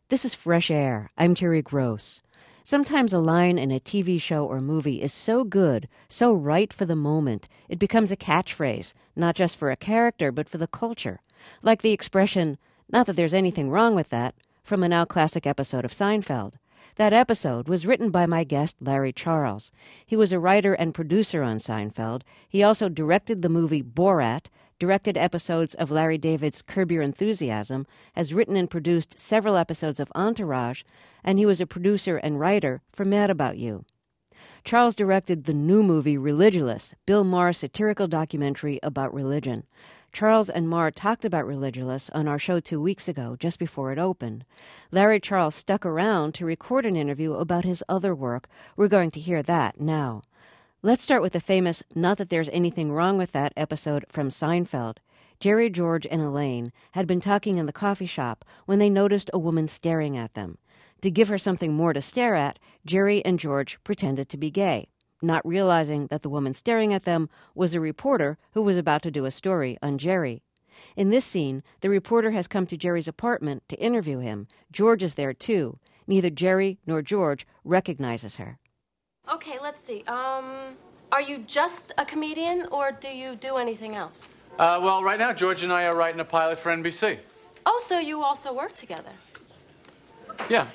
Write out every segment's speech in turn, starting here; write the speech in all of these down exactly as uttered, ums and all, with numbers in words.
This is Fresh Air. I'm Terry Gross. Sometimes a line in a T V show or movie is so good, so right for the moment, it becomes a catchphrase, not just for a character, but for the culture. Like the expression, "Not that there's anything wrong with that," from a now classic episode of Seinfeld. That episode was written by my guest, Larry Charles. He was a writer and producer on Seinfeld. He also directed the movie Borat, directed episodes of Larry David's Curb Your Enthusiasm, has written and produced several episodes of Entourage, and he was a producer and writer for Mad About You. Charles directed the new movie Religulous, Bill Maher's satirical documentary about religion. Charles and Maher talked about Religulous on our show two weeks ago, just before it opened. Larry Charles stuck around to record an interview about his other work. We're going to hear that now. Let's start with the famous Not That There's Anything Wrong With That episode from Seinfeld. Jerry, George, and Elaine had been talking in the coffee shop when they noticed a woman staring at them. To give her something more to stare at, Jerry and George pretended to be gay, not realizing that the woman staring at them was a reporter who was about to do a story on Jerry. In this scene, the reporter has come to Jerry's apartment to interview him. George is there, too. Neither Jerry nor George recognizes her. Okay, let's see. Um, are you just a comedian, or do you do anything else? Uh, well, right now, George and I are writing a pilot for N B C. Oh, so you also work together? Yeah.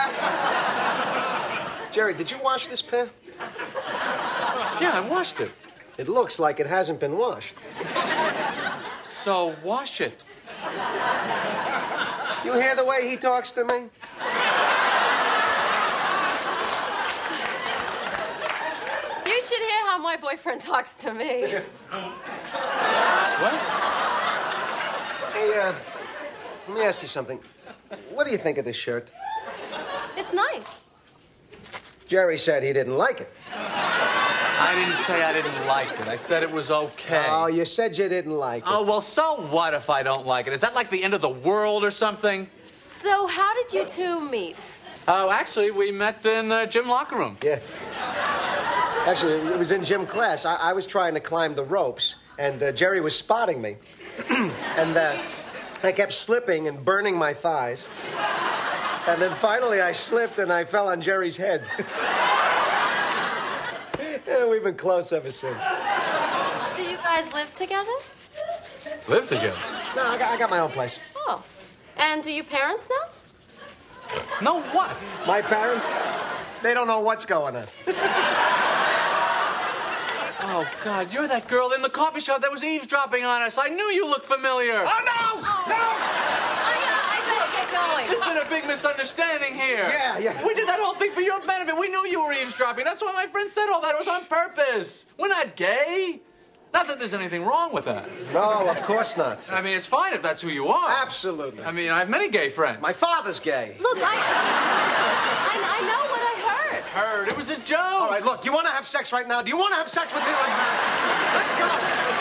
Jerry, did you wash this pen? Yeah, I washed it. It looks like it hasn't been washed. So wash it. You hear the way he talks to me? You should hear how my boyfriend talks to me. What? Hey, uh, let me ask you something. What do you think of this shirt? It's nice. Jerry said he didn't like it. I didn't say I didn't like it. I said it was okay. Oh, you said you didn't like it. Oh, well, so what if I don't like it? Is that like the end of the world or something? So how did you two meet? Oh, actually, we met in the gym locker room. Yeah. Actually, it was in gym class. I, I was trying to climb the ropes, and uh, Jerry was spotting me. and uh, I kept slipping and burning my thighs. And then finally I slipped and I fell on Jerry's head. Yeah, we've been close ever since. Do you guys live together? Live together? No, I got, I got my own place. Oh. And do your parents know? No, what? My parents? They don't know what's going on. Oh, God, you're that girl in the coffee shop that was eavesdropping on us. I knew you looked familiar. Oh, no! Oh. No! I, uh, I better get going. There's been a big misunderstanding here. Yeah, yeah. We did that whole thing for your benefit. We knew you were eavesdropping. That's why my friend said all that. It was on purpose. We're not gay. Not that there's anything wrong with that. No, of course not. I mean, it's fine if that's who you are. Absolutely. I mean, I have many gay friends. My father's gay. Look, I, I... I know what I heard. Heard. It was a joke. All right, look, you want to have sex right now? Do you want to have sex with me right now? Let's go.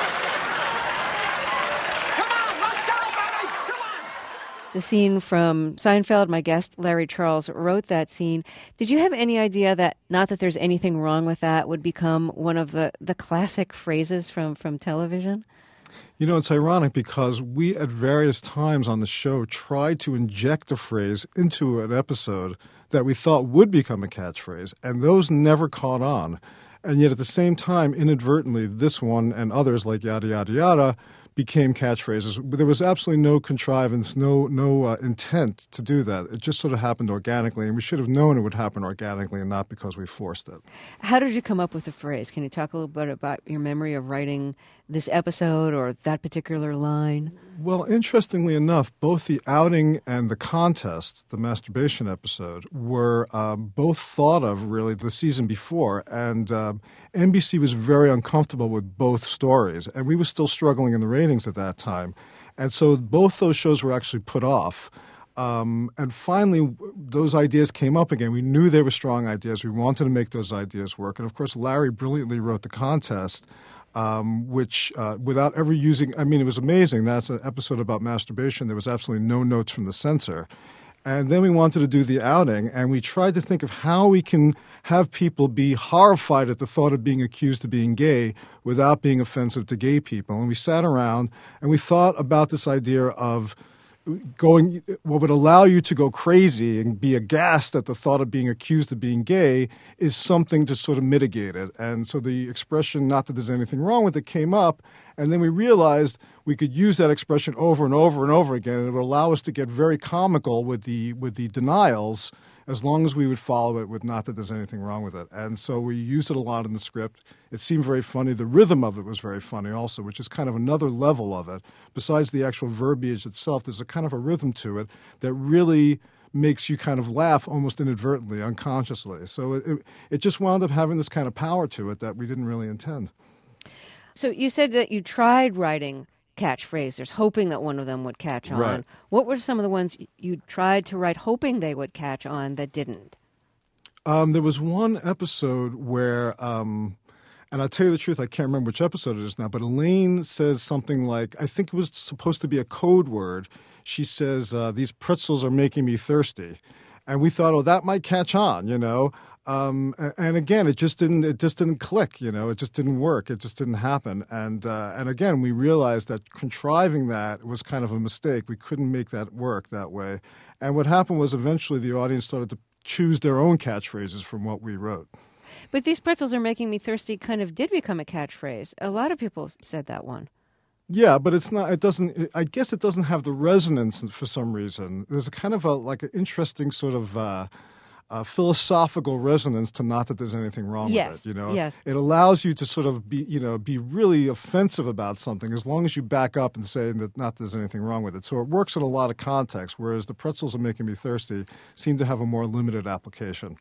Come on, let's go, baby. Come on. It's a scene from Seinfeld. My guest, Larry Charles, wrote that scene. Did you have any idea that Not That There's Anything Wrong With That would become one of the, the classic phrases from, from television? You know, it's ironic because we at various times on the show tried to inject a phrase into an episode that we thought would become a catchphrase, and those never caught on. And yet at the same time, inadvertently, this one and others like yada, yada, yada became catchphrases. There was absolutely no contrivance, no no uh, intent to do that. It just sort of happened organically, and we should have known it would happen organically and not because we forced it. How did you come up with the phrase? Can you talk a little bit about your memory of writing this episode or that particular line? Well, interestingly enough, both the outing and the contest, the masturbation episode, were um, both thought of really the season before, and um, N B C was very uncomfortable with both stories, and we were still struggling in the ratings at that time. And so both those shows were actually put off. Um, and finally, those ideas came up again. We knew they were strong ideas. We wanted to make those ideas work. And, of course, Larry brilliantly wrote the contest, um, which uh, without ever using – I mean, it was amazing. That's an episode about masturbation. There was absolutely no notes from the censor. And then we wanted to do the outing, and we tried to think of how we can have people be horrified at the thought of being accused of being gay without being offensive to gay people. And we sat around and we thought about this idea of, going, what would allow you to go crazy and be aghast at the thought of being accused of being gay is something to sort of mitigate it. And so the expression, not that there's anything wrong with it, came up. And then we realized we could use that expression over and over and over again, and it would allow us to get very comical with the with the denials, as long as we would follow it with not that there's anything wrong with it. And so we used it a lot in the script. It seemed very funny. The rhythm of it was very funny also, which is kind of another level of it. Besides the actual verbiage itself, there's a kind of a rhythm to it that really makes you kind of laugh almost inadvertently, unconsciously. So it, it, it just wound up having this kind of power to it that we didn't really intend. So you said that you tried writing catchphrases, hoping that one of them would catch on. Right. What were some of the ones you tried to write hoping they would catch on that didn't? Um, there was one episode where, um, and I'll tell you the truth, I can't remember which episode it is now, but Elaine says something like, I think it was supposed to be a code word. She says, uh, these pretzels are making me thirsty. And we thought, oh, that might catch on, you know. Um, and again, it just didn't. It just didn't click. You know, it just didn't work. It just didn't happen. And uh, and again, we realized that contriving that was kind of a mistake. We couldn't make that work that way. And what happened was eventually the audience started to choose their own catchphrases from what we wrote. But these pretzels are making me thirsty kind of did become a catchphrase. A lot of people said that one. Yeah, but it's not. It doesn't. I guess it doesn't have the resonance for some reason. There's a kind of a like an interesting sort of. Uh, Uh, philosophical resonance to not that there's anything wrong yes, with it. You know, yes. It allows you to sort of be, you know, be really offensive about something as long as you back up and say that not that there's anything wrong with it. So it works in a lot of contexts. Whereas the pretzels are making me thirsty seem to have a more limited application.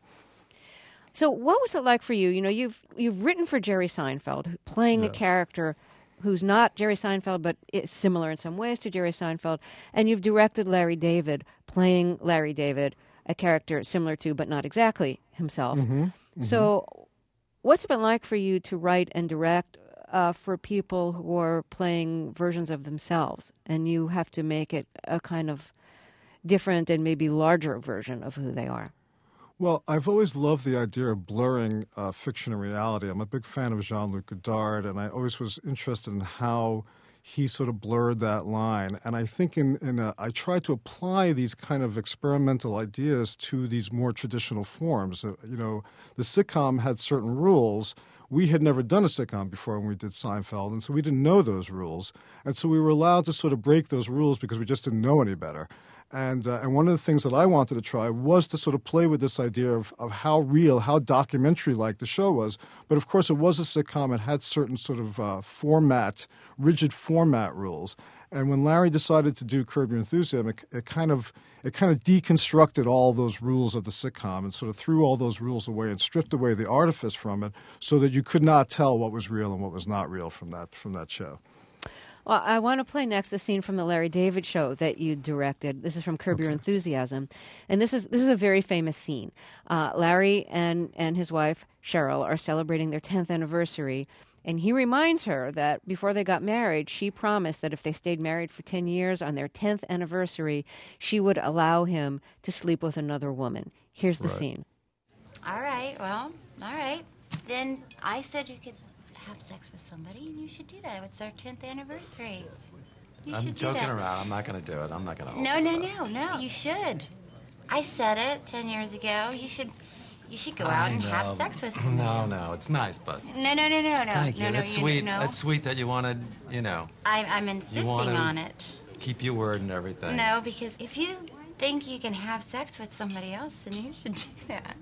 So what was it like for you? You know, you've you've written for Jerry Seinfeld, playing Yes. a character who's not Jerry Seinfeld, but is similar in some ways to Jerry Seinfeld, and you've directed Larry David, playing Larry David, a character similar to, but not exactly himself. Mm-hmm. Mm-hmm. So what's it been like for you to write and direct uh, for people who are playing versions of themselves, and you have to make it a kind of different and maybe larger version of who they are? Well, I've always loved the idea of blurring uh, fiction and reality. I'm a big fan of Jean-Luc Godard, and I always was interested in how he sort of blurred that line. And I think in, in a, I try to apply these kind of experimental ideas to these more traditional forms. Uh, you know, the sitcom had certain rules. We had never done a sitcom before when we did Seinfeld, and so we didn't know those rules. And so we were allowed to sort of break those rules because we just didn't know any better. And uh, and one of the things that I wanted to try was to sort of play with this idea of, of how real, how documentary-like the show was. But of course, it was a sitcom. It had certain sort of uh, format, rigid format rules. And when Larry decided to do Curb Your Enthusiasm, it, it kind of it kind of deconstructed all those rules of the sitcom and sort of threw all those rules away and stripped away the artifice from it, so that you could not tell what was real and what was not real from that from that show. Well, I want to play next a scene from the Larry David show that you directed. This is from Curb Your Enthusiasm, and this is this is a very famous scene. Uh, Larry and and his wife Cheryl are celebrating their tenth anniversary, and he reminds her that before they got married, she promised that if they stayed married for ten years, on their tenth anniversary, she would allow him to sleep with another woman. Here's the Right. scene. All right, well, all right. Then I said you could have sex with somebody, and you should do that. It's our tenth anniversary. You I'm should do joking that. around. I'm not going to do it. I'm not going to. No, no, no, no. You should. I said it ten years ago. You should. You should go out and have sex with somebody. No, no, it's nice, but No, no, no, no, no. thank you. No, no, That's you, sweet. No. That's sweet that you want to, you know, I'm, I'm insisting wanna- on it. keep your word and everything. No, because if you think you can have sex with somebody else, then you should do that.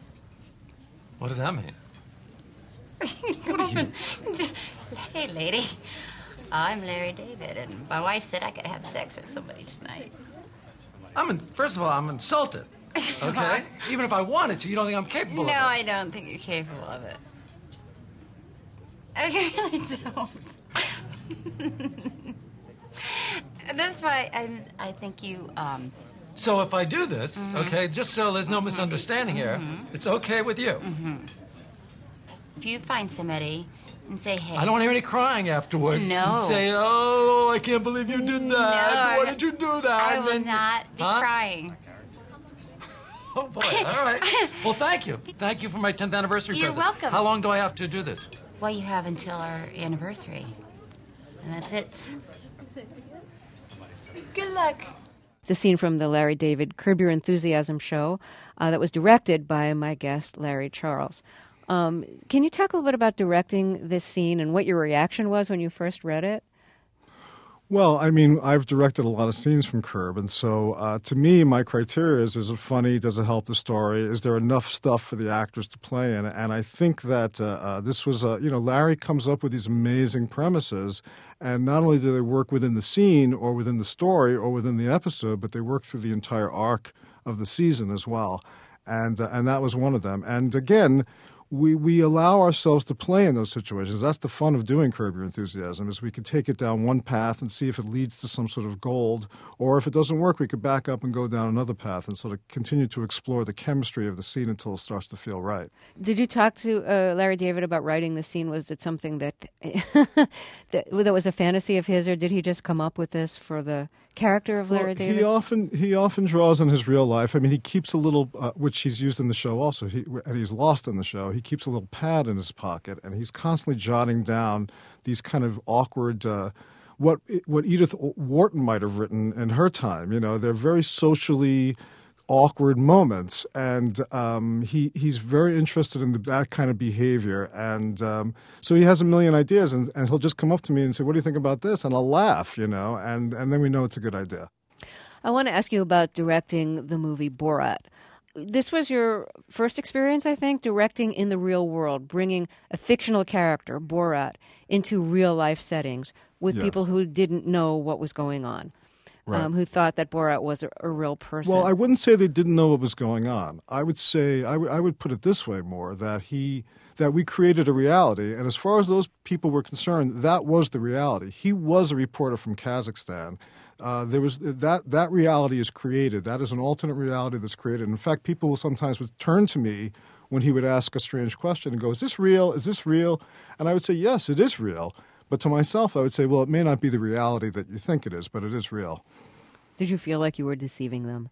What does that mean? Come on. Hey, lady. I'm Larry David, and my wife said I could have sex with somebody tonight. I'm in, first of all, I'm insulted. Okay? Even if I wanted to, you don't think I'm capable No, of it. I don't think you're capable of it. I really don't. That's why I'm, I think you, um... So if I do this, Mm-hmm. okay, just so there's no misunderstanding here, it's okay with you. Mm-hmm. if you find somebody and say, hey... I don't want to hear any crying afterwards. No. And say, oh, I can't believe you did that. No, Why I- did you do that? I And will then- not be Huh? crying. Oh, boy. All right. Well, thank you. Thank you for my tenth anniversary You're present. welcome. How long do I have to do this? Well, you have until our anniversary. And that's it. Good luck. It's a scene from the Larry David Curb Your Enthusiasm show uh, that was directed by my guest, Larry Charles. Um, can you talk a little bit about directing this scene and what your reaction was when you first read it? Well, I mean, I've directed a lot of scenes from Curb, and so uh, to me, my criteria is, is it funny? Does it help the story? Is there enough stuff for the actors to play in? And I think that uh, uh, this was, uh, you know, Larry comes up with these amazing premises, and not only do they work within the scene or within the story or within the episode, but they work through the entire arc of the season as well. And, uh, and that was one of them. And again, We we allow ourselves to play in those situations. That's the fun of doing Curb Your Enthusiasm, is we could take it down one path and see if it leads to some sort of gold, or if it doesn't work, we could back up and go down another path and sort of continue to explore the chemistry of the scene until it starts to feel right. Did you talk to uh, Larry David about writing the scene? Was it something that, that that was a fantasy of his, or did he just come up with this for the character of Larry well, David? He often he often draws on his real life. I mean, he keeps a little, uh, which he's used in the show also, he, and he's lost in the show. He keeps a little pad in his pocket, and he's constantly jotting down these kind of awkward, uh, what what Edith Wharton might have written in her time. You know, they're very socially awkward moments, and um, he he's very interested in the, that kind of behavior, and um, so he has a million ideas, and, and he'll just come up to me and say, "What do you think about this?" And I'll laugh, you know, and and then we know it's a good idea. I want to ask you about directing the movie Borat. This was your first experience, I think, directing in the real world, bringing a fictional character, Borat, into real-life settings with Yes. people who didn't know what was going on, Right. um, who thought that Borat was a, a real person. Well, I wouldn't say they didn't know what was going on. I would say I, w- I would put it this way more, that he that we created a reality, and as far as those people were concerned, that was the reality. He was a reporter from Kazakhstan. Uh, there was that that reality is created. That is an alternate reality that's created. In fact, people will sometimes would turn to me when he would ask a strange question and go, "Is this real? Is this real?" And I would say, "Yes, it is real." But to myself, I would say, "Well, it may not be the reality that you think it is, but it is real." Did you feel like you were deceiving them?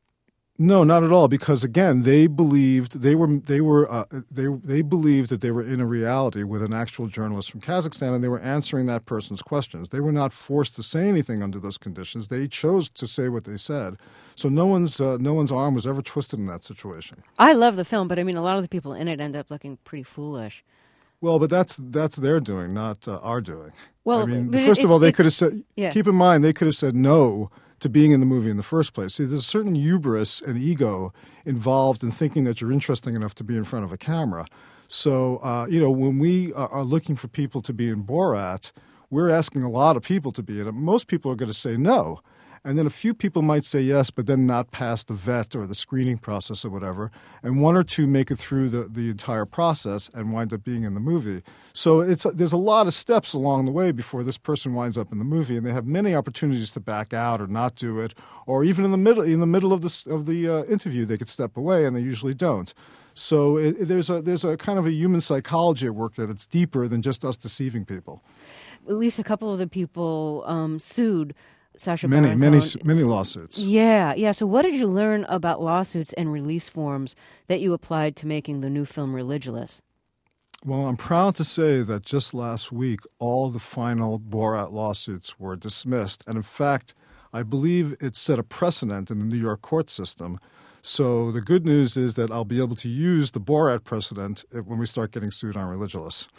No, not at all. Because again, they believed they were they were uh, they they believed that they were in a reality with an actual journalist from Kazakhstan, and they were answering that person's questions. They were not forced to say anything under those conditions. They chose to say what they said. So no one's uh, no one's arm was ever twisted in that situation. I love the film, but I mean, a lot of the people in it end up looking pretty foolish. Well, but that's that's their doing, not uh, our doing. Well, I mean, but first of it's- all, they it- could have said. yeah. Keep in mind, they could have said no to being in the movie in the first place. See, there's a certain hubris and ego involved in thinking that you're interesting enough to be in front of a camera. So, uh, you know, when we are, are looking for people to be in Borat, we're asking a lot of people to be in it. Most people are going to say no. And then a few people might say yes, but then not pass the vet or the screening process or whatever. And one or two make it through the, the entire process and wind up being in the movie. So it's there's a lot of steps along the way before this person winds up in the movie, and they have many opportunities to back out or not do it, or even in the middle in the middle of the of the uh, interview they could step away, and they usually don't. So it, it, there's a there's a kind of a human psychology at work there that's deeper than just us deceiving people. At least a couple of the people um, sued Sacha Many Baron many Cohen. many lawsuits. Yeah, yeah. So what did you learn about lawsuits and release forms that you applied to making the new film Religulous? Well, I'm proud to say that just last week, all the final Borat lawsuits were dismissed. And in fact, I believe it set a precedent in the New York court system. So the good news is that I'll be able to use the Borat precedent when we start getting sued on Religulous.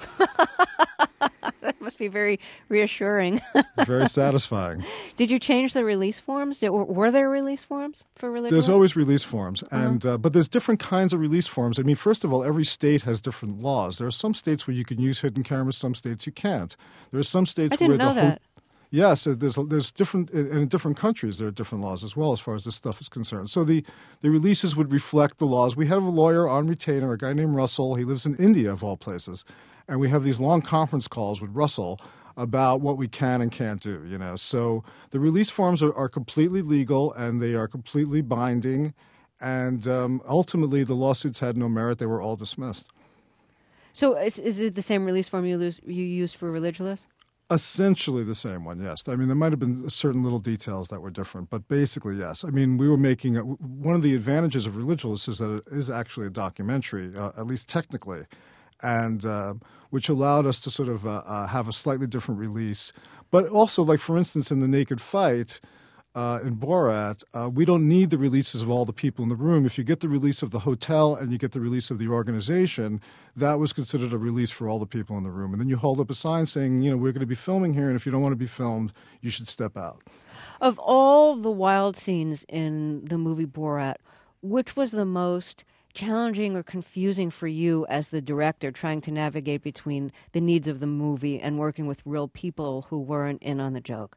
That must be very reassuring. Very satisfying. Did you change the release forms? Did, were, were there release forms for Religulous? There's always release forms, and uh, but there's different kinds of release forms. I mean, first of all, every state has different laws. There are some states where you can use hidden cameras, some states you can't. There are some states I didn't where know the whole, that. Yes, uh, there's there's different in, in different countries. There are different laws as well as far as this stuff is concerned. So the the releases would reflect the laws. We have a lawyer on retainer, a guy named Russell. He lives in India of all places, and we have these long conference calls with Russell about what we can and can't do. You know, so the release forms are, are completely legal and they are completely binding, and um, ultimately the lawsuits had no merit. They were all dismissed. So is, is it the same release form you, lose, you used for Religulous? Essentially the same one, yes. I mean, there might have been certain little details that were different, but basically, yes. I mean, we were making a, one of the advantages of Religulous is that it is actually a documentary, uh, at least technically, and uh, which allowed us to sort of uh, uh, have a slightly different release. But also, like for instance, in The Naked Fight, uh, in Borat, uh, we don't need the releases of all the people in the room. If you get the release of the hotel and you get the release of the organization, that was considered a release for all the people in the room. And then you hold up a sign saying, you know, we're going to be filming here, and if you don't want to be filmed, you should step out. Of all the wild scenes in the movie Borat, which was the most challenging or confusing for you as the director, trying to navigate between the needs of the movie and working with real people who weren't in on the joke?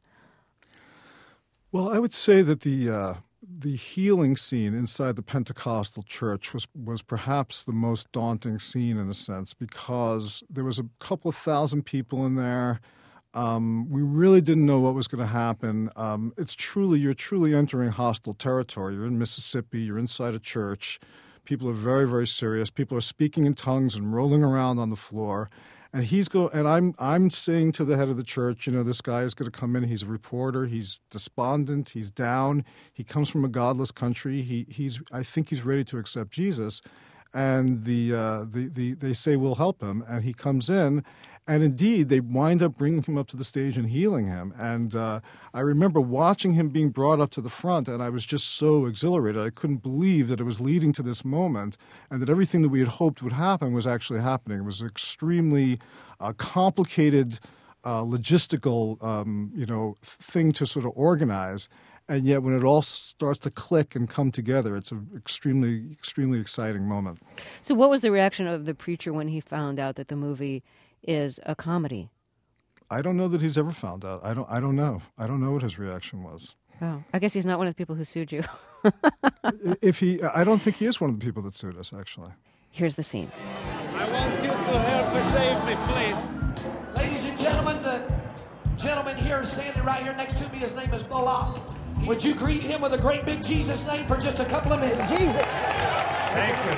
Well, I would say that the uh, the healing scene inside the Pentecostal church was was perhaps the most daunting scene in a sense, because there was a couple of thousand people in there. Um, we really didn't know what was going to happen. Um, it's truly, you're truly entering hostile territory. You're in Mississippi. You're inside a church. People are very, very serious. People are speaking in tongues and rolling around on the floor. And he's go, and I'm I'm saying to the head of the church, you know, this guy is going to come in. He's a reporter. He's despondent. He's down. He comes from a godless country. He he's I think he's ready to accept Jesus. And the uh, the the they say we'll help him. And he comes in, and indeed they wind up bringing him up to the stage and healing him. And uh, I remember watching him being brought up to the front, and I was just so exhilarated. I couldn't believe that it was leading to this moment, and that everything that we had hoped would happen was actually happening. It was an extremely uh, complicated, uh, logistical, um, you know, thing to sort of organize. And yet when it all starts to click and come together, it's an extremely, extremely exciting moment. So what was the reaction of the preacher when he found out that the movie is a comedy? I don't know that he's ever found out. I don't I don't know. I don't know what his reaction was. Oh, I guess he's not one of the people who sued you. If he, I don't think he is one of the people that sued us, actually. Here's the scene. I want you to help me save me, please. Ladies and gentlemen, the gentleman here standing right here next to me, his name is Bullock. Would you greet him with a great big Jesus name for just a couple of minutes? Jesus. Thank you.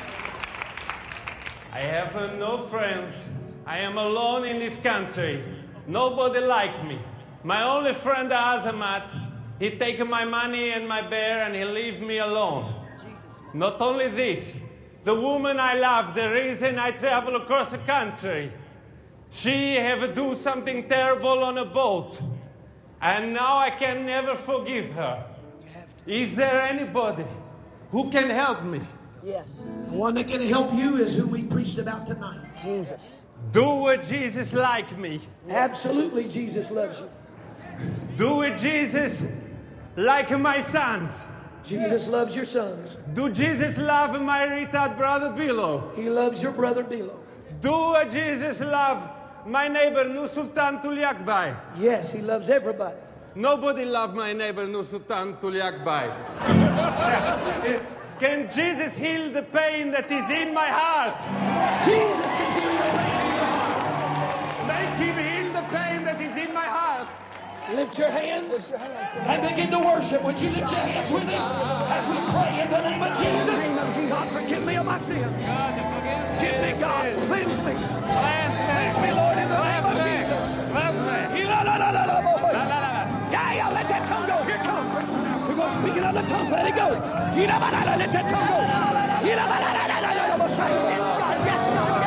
I have uh, no friends. I am alone in this country. Nobody like me. My only friend, Azamat, he take my money and my bear and he leave me alone. Not only this, the woman I love, the reason I travel across the country, she have do something terrible on a boat. And now I can never forgive her. Is there anybody who can help me? Yes. The one that can help you is who we preached about tonight. Jesus. Do what Jesus like me. Absolutely, Jesus loves you. Do it, Jesus, like my sons. Jesus loves your sons. Do Jesus love my retard brother Bilo? He loves your brother Bilo. Do uh, Jesus love my neighbor Nursultan Tuliakbay? Yes, he loves everybody. Nobody love my neighbor Nursultan Tuliakbay. Can Jesus heal the pain that is in my heart? Jesus can heal your pain in your heart. Make him heal the pain that is in my heart. Lift your hands, lift your hands and begin to worship. Would you lift your hands with him as we pray in the name of Jesus? In the name of Jesus. God, forgive me of my sins. God, forgive me. Give me, God, cleanse me. Cleanse me. Cleanse me, Lord, in the name of Jesus. Cleanse me. La, la, la, la, la, boy. Yeah, yeah, let that tongue go. Here it comes. We're going to speak it on the tongue. Let it go. Let that tongue go. Yes, God. Yes, God. Yes, God.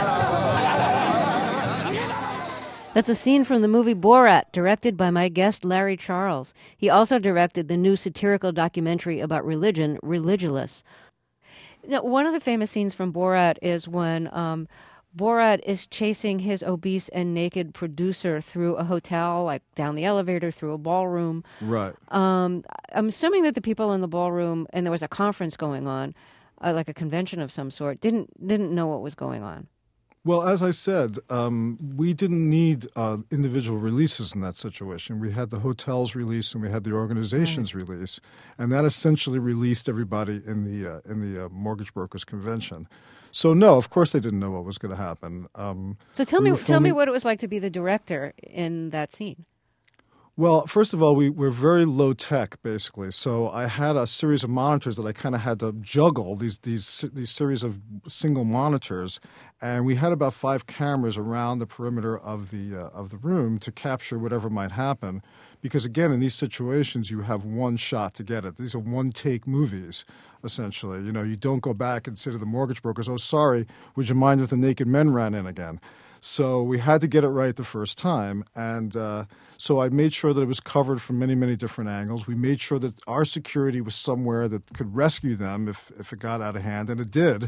That's a scene from the movie Borat, directed by my guest Larry Charles. He also directed the new satirical documentary about religion, Religulous. Now, one of the famous scenes from Borat is when um, Borat is chasing his obese and naked producer through a hotel, like down the elevator, through a ballroom. Right. Um, I'm assuming that the people in the ballroom, and there was a conference going on, uh, like a convention of some sort, didn't didn't know what was going on. Well, as I said, um, we didn't need uh, individual releases in that situation. We had the hotel's release and we had the organization's right. release, and that essentially released everybody in the uh, in the uh, Mortgage Brokers Convention. So, no, of course they didn't know what was going to happen. Um, so tell we me, tell me what it was like to be the director in that scene. Well, first of all, we were very low tech, basically. So I had a series of monitors that I kind of had to juggle, these these these series of single monitors, and we had about five cameras around the perimeter of the uh, of the room to capture whatever might happen. Because again, in these situations, you have one shot to get it. These are one-take movies, essentially. You know, you don't go back and say to the mortgage brokers, "Oh, sorry, would you mind if the naked men ran in again?" So we had to get it right the first time. And uh, so I made sure that it was covered from many, many different angles. We made sure that our security was somewhere that could rescue them if, if it got out of hand, and it did.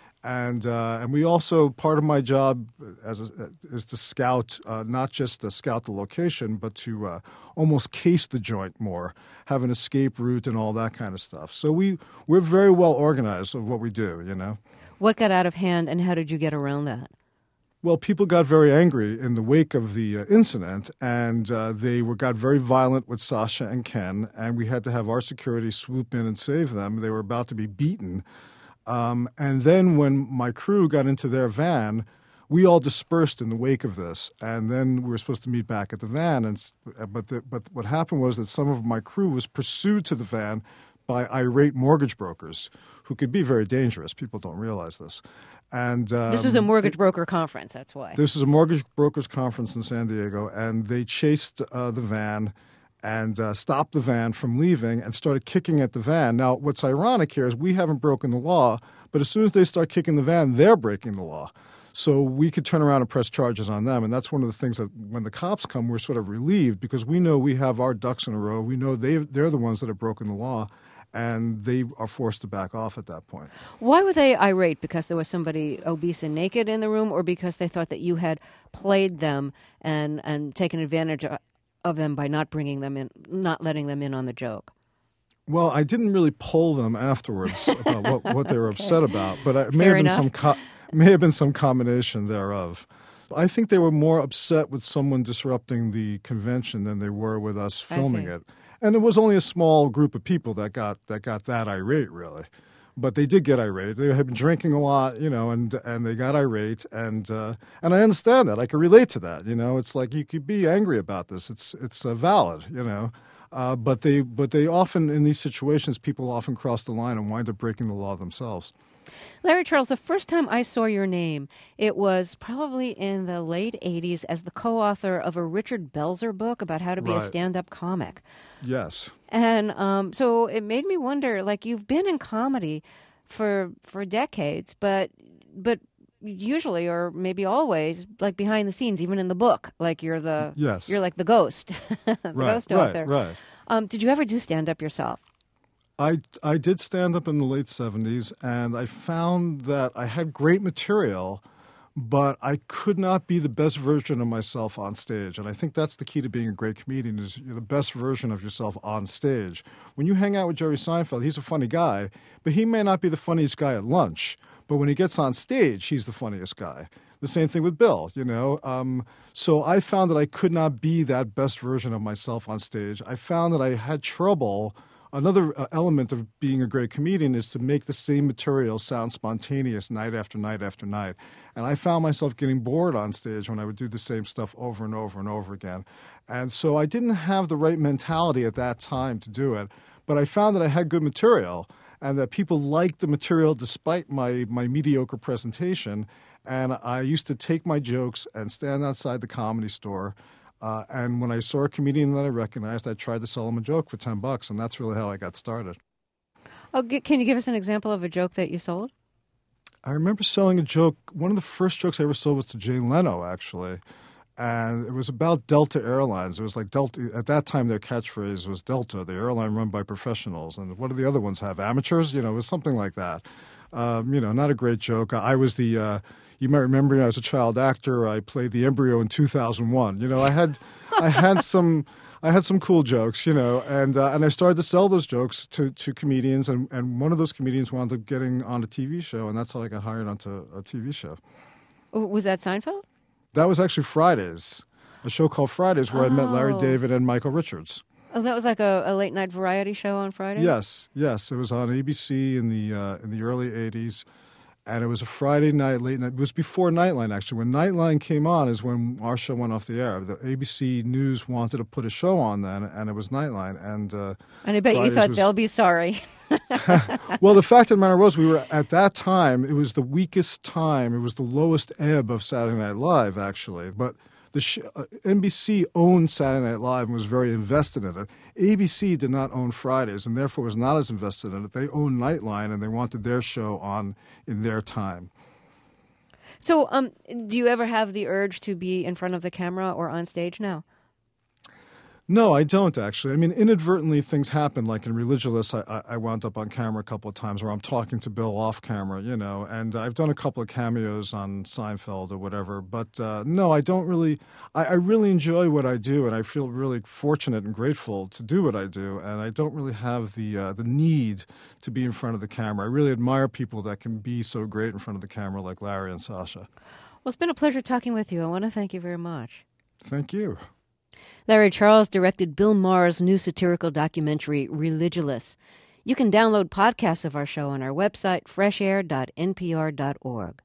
And uh, and we also, part of my job as a, is to scout, uh, not just to scout the location, but to uh, almost case the joint more, have an escape route and all that kind of stuff. So we, we're very well organized of what we do, you know. What got out of hand, and how did you get around that? Well, people got very angry in the wake of the uh, incident, and uh, they were got very violent with Sasha and Ken, and we had to have our security swoop in and save them. They were about to be beaten. Um, and then when my crew got into their van, we all dispersed in the wake of this. And then we were supposed to meet back at the van. And but the, but what happened was that some of my crew was pursued to the van by irate mortgage brokers who could be very dangerous. People don't realize this. And um, this was a mortgage broker conference, that's why. This is a mortgage brokers conference in San Diego, and they chased uh, the van and uh, stopped the van from leaving and started kicking at the van. Now, what's ironic here is we haven't broken the law, but as soon as they start kicking the van, they're breaking the law. So we could turn around and press charges on them. And that's one of the things that when the cops come, we're sort of relieved because we know we have our ducks in a row. We know they they're the ones that have broken the law, and they are forced to back off at that point. Why were they irate? Because there was somebody obese and naked in the room, or because they thought that you had played them and, and taken advantage of of them by not bringing them in, not letting them in on the joke? Well, I didn't really poll them afterwards about what, what they were okay. upset about, but it may Fair have been enough. some co- may have been some combination thereof. I think they were more upset with someone disrupting the convention than they were with us filming it. And it was only a small group of people that got that got that irate, really. But they did get irate. They had been drinking a lot, you know, and and they got irate, and uh, and I understand that. I can relate to that. You know, it's like you could be angry about this. It's it's uh, valid, you know. Uh, but they but they often in these situations, people often cross the line and wind up breaking the law themselves. Larry Charles, the first time I saw your name, it was probably in the late eighties as the co-author of a Richard Belzer book about how to be Right. a stand-up comic. Yes. And um, so it made me wonder, like, you've been in comedy for for decades, but but usually, or maybe always, like behind the scenes, even in the book, like you're the Yes. you're like the ghost, the Right, ghost right, author. right. Um, did you ever do stand-up yourself? I, I did stand up in the late seventies, and I found that I had great material, but I could not be the best version of myself on stage. And I think that's the key to being a great comedian is you're the best version of yourself on stage. When you hang out with Jerry Seinfeld, he's a funny guy, but he may not be the funniest guy at lunch. But when he gets on stage, he's the funniest guy. The same thing with Bill, you know. Um, so I found that I could not be that best version of myself on stage. I found that I had trouble. Another uh, element of being a great comedian is to make the same material sound spontaneous night after night after night. And I found myself getting bored on stage when I would do the same stuff over and over and over again. And so I didn't have the right mentality at that time to do it. But I found that I had good material and that people liked the material despite my, my mediocre presentation. And I used to take my jokes and stand outside the Comedy Store. Uh, and when I saw a comedian that I recognized, I tried to sell him a joke for ten bucks, and that's really how I got started. Oh, g- can you give us an example of a joke that you sold? I remember selling a joke. One of the first jokes I ever sold was to Jay Leno, actually. And it was about Delta Airlines. It was like Delta, at that time their catchphrase was Delta, the airline run by professionals. And what do the other ones have? Amateurs? You know, it was something like that. Um, you know, not a great joke. I was the... Uh, You might remember I was a child actor. I played the embryo in two thousand one. You know, I had, I had some, I had some cool jokes. You know, and uh, and I started to sell those jokes to, to comedians, and, and one of those comedians wound up getting on a T V show, and that's how I got hired onto a T V show. Was that Seinfeld? That was actually Fridays, a show called Fridays, where Oh. I met Larry David and Michael Richards. Oh, that was like a, a late night variety show on Friday? Yes, yes, it was on A B C in the uh, in the early eighties. And it was a Friday night, late night. It was before Nightline, actually. When Nightline came on is when our show went off the air. The A B C News wanted to put a show on then, and it was Nightline. And uh, And I bet Fridays you thought was... they'll be sorry. Well, the fact of the matter was, we were at that time, it was the weakest time. It was the lowest ebb of Saturday Night Live, actually. But the sh- uh, N B C owned Saturday Night Live and was very invested in it. A B C did not own Fridays and therefore was not as invested in it. They owned Nightline and they wanted their show on in their time. So, um, do you ever have the urge to be in front of the camera or on stage now? No, I don't actually. I mean, inadvertently things happen. Like in Religulous, I, I wound up on camera a couple of times where I'm talking to Bill off camera, you know, and I've done a couple of cameos on Seinfeld or whatever. But uh, no, I don't really. I, I really enjoy what I do, and I feel really fortunate and grateful to do what I do. And I don't really have the uh, the need to be in front of the camera. I really admire people that can be so great in front of the camera, like Larry and Sasha. Well, it's been a pleasure talking with you. I want to thank you very much. Thank you. Larry Charles directed Bill Maher's new satirical documentary, Religulous. You can download podcasts of our show on our website, fresh air dot n p r dot org.